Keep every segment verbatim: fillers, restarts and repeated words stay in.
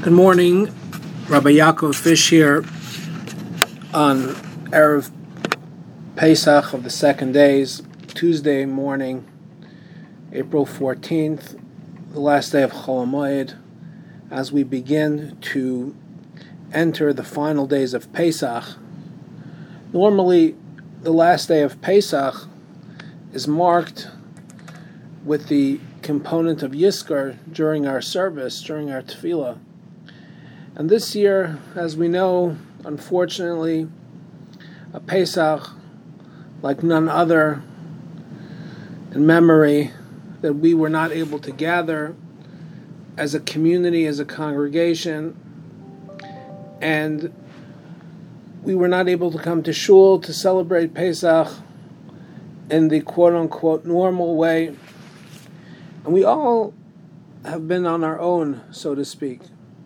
Good morning, Rabbi Yaakov Fish here on Erev Pesach of the second days, Tuesday morning, April fourteenth, the last day of Chol HaMoed, as we begin to enter the final days of Pesach. Normally, the last day of Pesach is marked with the component of Yizkor during our service, during our tefillah. And this year, as we know, unfortunately, a Pesach like none other in memory, that we were not able to gather as a community, as a congregation, and we were not able to come to shul to celebrate Pesach in the quote-unquote normal way. And we all have been on our own, so to speak.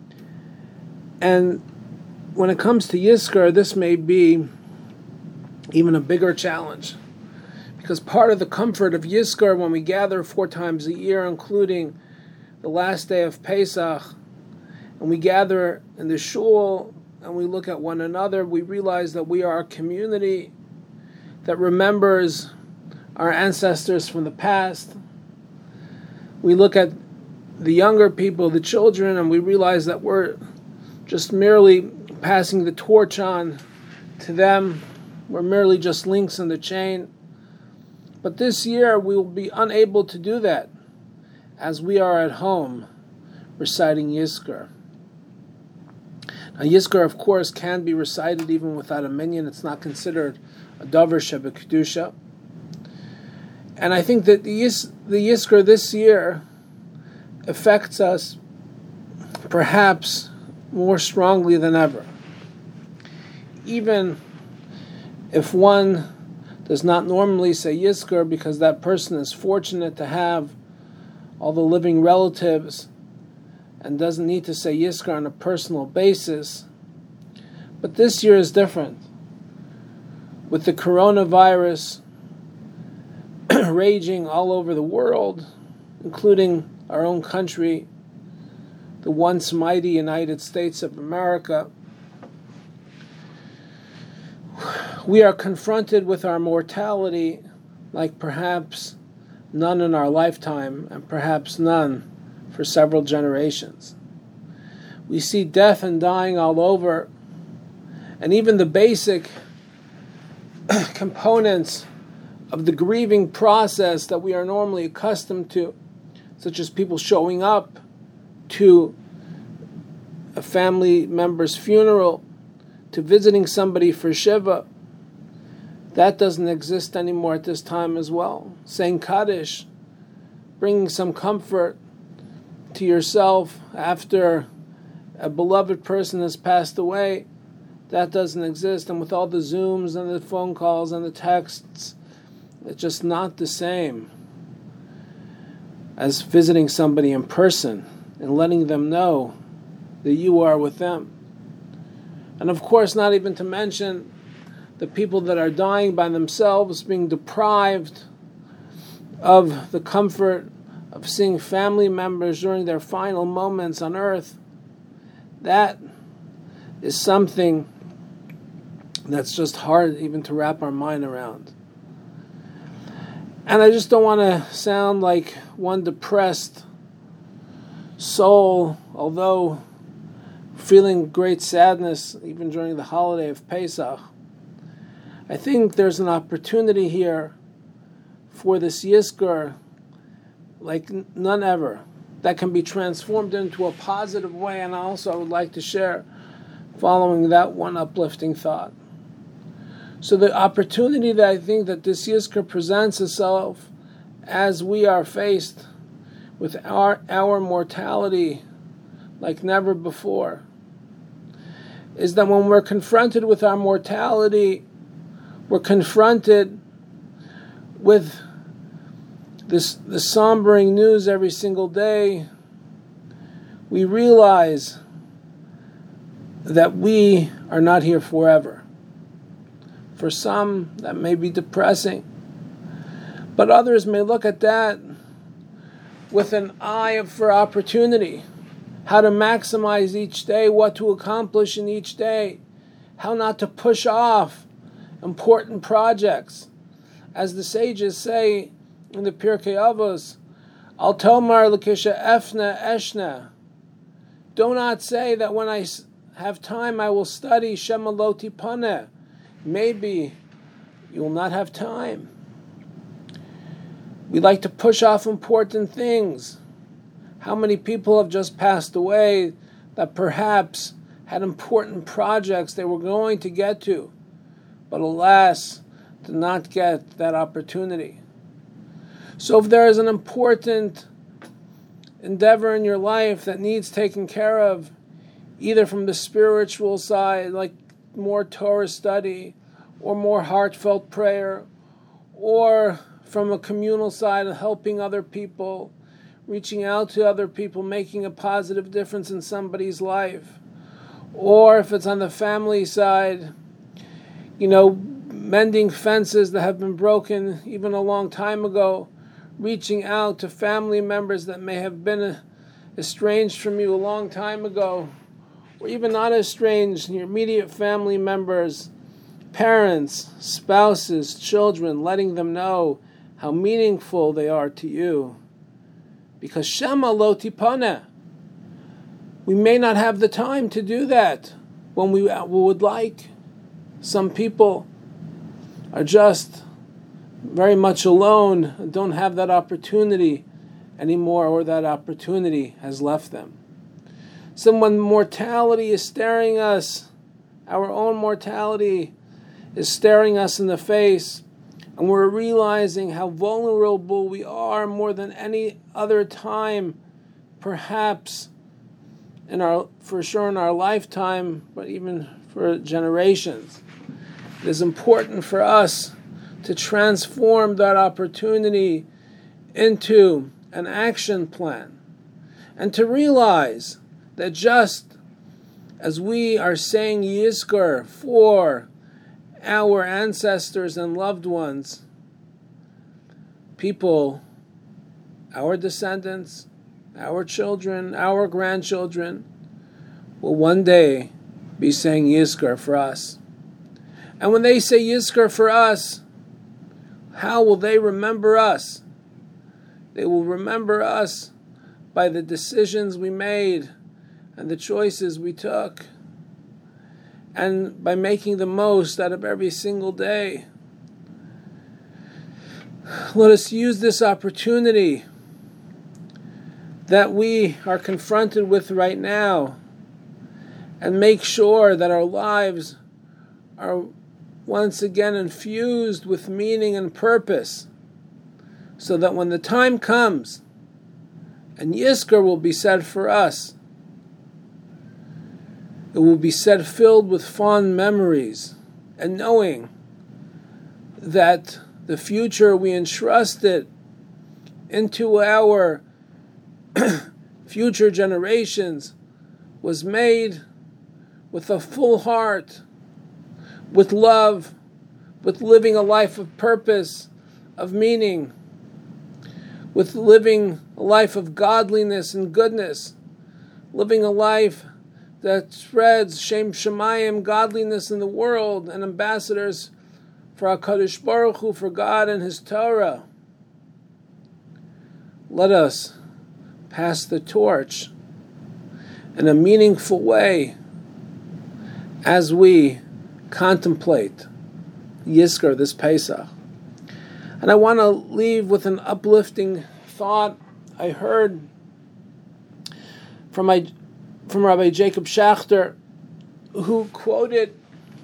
And when it comes to Yizkor, this may be even a bigger challenge, because part of the comfort of Yizkor, when we gather four times a year, including the last day of Pesach, and we gather in the shul and we look at one another, we realize that we are a community that remembers our ancestors from the past. We look at the younger people, the children, and we realize that we're just merely passing the torch on to them. We're merely just links in the chain. But this year we will be unable to do that, as we are at home reciting Yizkor. Now Yizkor, of course, can be recited even without a minyan. It's not considered a davar shebekdusha. And I think that the, Yiz, the Yizkor this year affects us perhaps more strongly than ever. Even if one does not normally say Yizkor because that person is fortunate to have all the living relatives and doesn't need to say Yizkor on a personal basis, but this year is different. With the coronavirus raging all over the world, including our own country, the once mighty United States of America, we are confronted with our mortality like perhaps none in our lifetime, and perhaps none for several generations. We see death and dying all over, and even the basic components of the grieving process that we are normally accustomed to, such as people showing up to a family member's funeral, to visiting somebody for Shiva, that doesn't exist anymore at this time as well. Saying Kaddish, bringing some comfort to yourself after a beloved person has passed away, that doesn't exist. And with all the Zooms and the phone calls and the texts, it's just not the same as visiting somebody in person and letting them know that you are with them. And of course, not even to mention the people that are dying by themselves, being deprived of the comfort of seeing family members during their final moments on earth. That is something that's just hard even to wrap our mind around. And I just don't want to sound like one depressed soul, although feeling great sadness even during the holiday of Pesach. I think there's an opportunity here for this Yizkor like none ever, that can be transformed into a positive way. And also I would like to share following that one uplifting thought. So the opportunity that I think that this Yizkor presents itself as we are faced with our, our mortality like never before, is that when we're confronted with our mortality, we're confronted with this the sombering news every single day. We realize that we are not here forever. For some, that may be depressing, but others may look at that with an eye for opportunity, how to maximize each day, what to accomplish in each day, how not to push off important projects. As the sages say in the Pirkei Avos, Al Tomar L'Kisha Efna Eshna. Do not say that when I have time I will study Shema Lo Tipaneh. Maybe you will not have time. We like to push off important things. How many people have just passed away that perhaps had important projects they were going to get to, but alas, did not get that opportunity. So if there is an important endeavor in your life that needs taken care of, either from the spiritual side, like more Torah study, or more heartfelt prayer, or from a communal side of helping other people, reaching out to other people, making a positive difference in somebody's life, or if it's on the family side, you know, mending fences that have been broken even a long time ago, reaching out to family members that may have been estranged from you a long time ago, or even not estranged, your immediate family members, parents, spouses, children, letting them know how meaningful they are to you. Because Shema Lo Tipaneh, we may not have the time to do that when we would like. Some people are just very much alone and don't have that opportunity anymore, or that opportunity has left them. So when mortality is staring us, our own mortality is staring us in the face, and we're realizing how vulnerable we are more than any other time, perhaps in our, for sure in our lifetime, but even for generations. It is important for us to transform that opportunity into an action plan, and to realize that just as we are saying Yizkor for our ancestors and loved ones, people, our descendants, our children, our grandchildren, will one day be saying Yizkor for us. And when they say Yizkor for us, how will they remember us? They will remember us by the decisions we made and the choices we took, and by making the most out of every single day. Let us use this opportunity that we are confronted with right now and make sure that our lives are once again infused with meaning and purpose, so that when the time comes and Yizkor will be said for us, it will be said filled with fond memories, and knowing that the future we entrusted into our future generations was made with a full heart, with love, with living a life of purpose, of meaning, with living a life of godliness and goodness, living a life that spreads Shem Shemayim, godliness in the world, and ambassadors for HaKadosh Baruch Hu, for God and His Torah. Let us pass the torch in a meaningful way as we contemplate Yizkor this Pesach. And I want to leave with an uplifting thought I heard from my from Rabbi Jacob Schachter, who quoted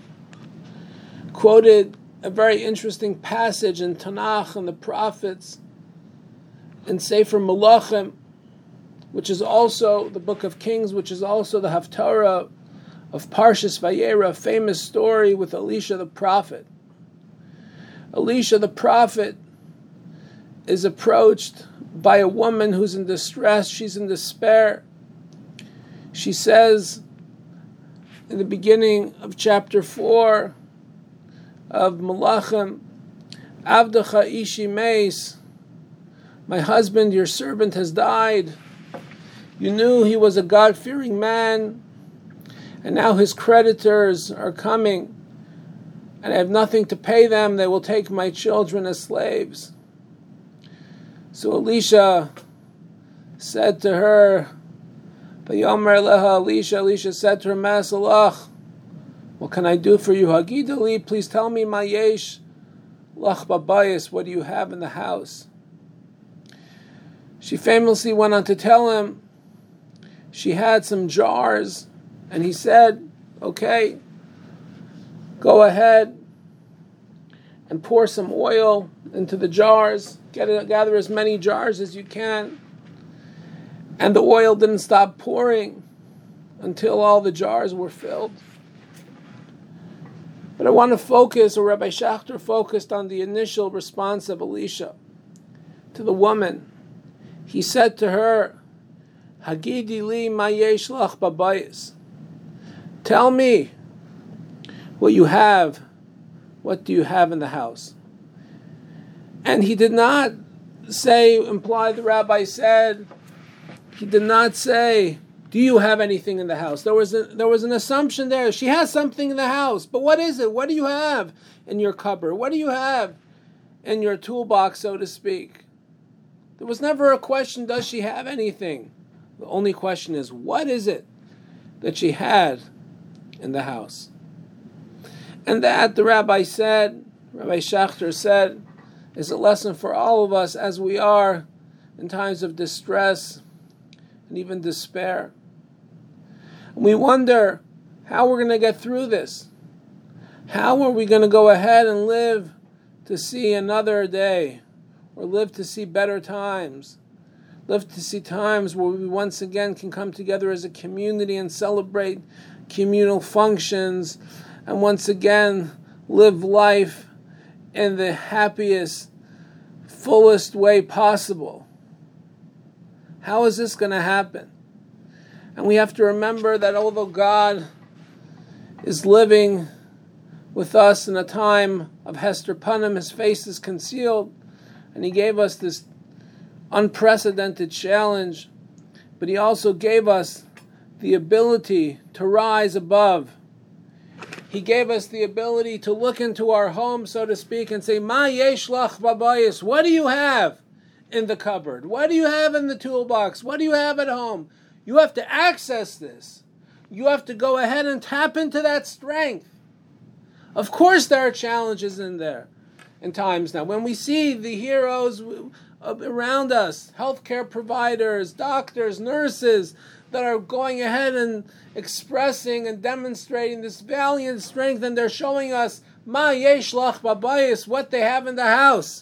quoted a very interesting passage in Tanakh and the prophets in Sefer Melachim, which is also the Book of Kings, which is also the Haftarah of Parshas Vayera, a famous story with Elisha the prophet. Elisha the prophet is approached by a woman who's in distress. She's in despair. She says in the beginning of chapter four of Melachim, Avdecha ishi meis, my husband, your servant, has died. You knew he was a God-fearing man, and now his creditors are coming, and I have nothing to pay them. They will take my children as slaves. So Elisha said to her, Vayomer leha Elisha, Elisha said to her, Ma'asalach, what can I do for you? Hagidali, please tell me, Mayesh lach babayis, what do you have in the house? She famously went on to tell him she had some jars, and he said, okay, go ahead and pour some oil into the jars, get it, gather as many jars as you can. And the oil didn't stop pouring until all the jars were filled. But I want to focus, or Rabbi Schachter focused on the initial response of Elisha to the woman. He said to her, Hagidi li ma yesh lach babayis. Tell me what you have. What do you have in the house? And he did not say, imply the rabbi said, he did not say, do you have anything in the house? There was a, there was an assumption there. She has something in the house, but what is it? What do you have in your cupboard? What do you have in your toolbox, so to speak? There was never a question, does she have anything? The only question is, what is it that she had in the house? And that, the rabbi said, Rabbi Schachter said, is a lesson for all of us as we are in times of distress and even despair. And we wonder how we're going to get through this. How are we going to go ahead and live to see another day, or live to see better times, live to see times where we once again can come together as a community and celebrate communal functions, and once again live life in the happiest, fullest way possible. How is this going to happen? And we have to remember that although God is living with us in a time of Hester Panim, his face is concealed, and he gave us this unprecedented challenge, but he also gave us the ability to rise above. He gave us the ability to look into our home, so to speak, and say, Ma yesh lach babayis, what do you have in the cupboard? What do you have in the toolbox? What do you have at home? You have to access this. You have to go ahead and tap into that strength. Of course there are challenges in there in times now. When we see the heroes around us, healthcare providers, doctors, nurses, that are going ahead and expressing and demonstrating this valiant strength, and they're showing us Ma yesh lach babayis, what they have in the house.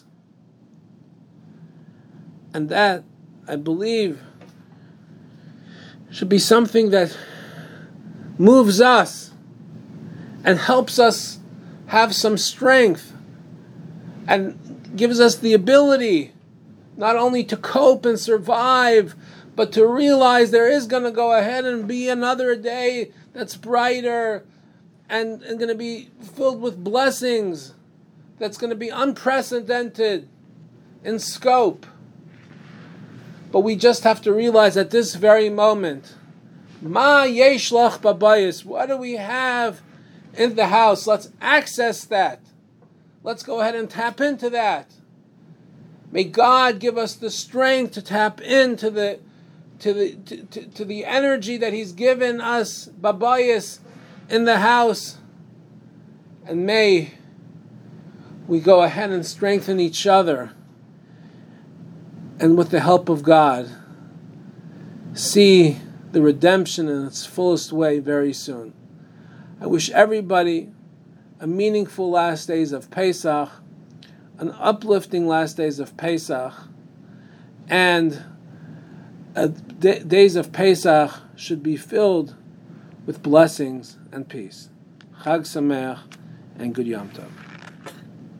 And that, I believe, should be something that moves us and helps us have some strength and gives us the ability not only to cope and survive, but to realize there is going to go ahead and be another day that's brighter and, and going to be filled with blessings, that's going to be unprecedented in scope. But we just have to realize at this very moment, Ma yesh lach babayis, what do we have in the house? Let's access that. Let's go ahead and tap into that. May God give us the strength to tap into the to the to, to, to the energy that He's given us, babayis, in the house. And may we go ahead and strengthen each other, and with the help of God, see the redemption in its fullest way very soon. I wish everybody a meaningful last days of Pesach, an uplifting last days of Pesach, and uh, d- days of Pesach should be filled with blessings and peace. Chag Sameach and good Yom Tov.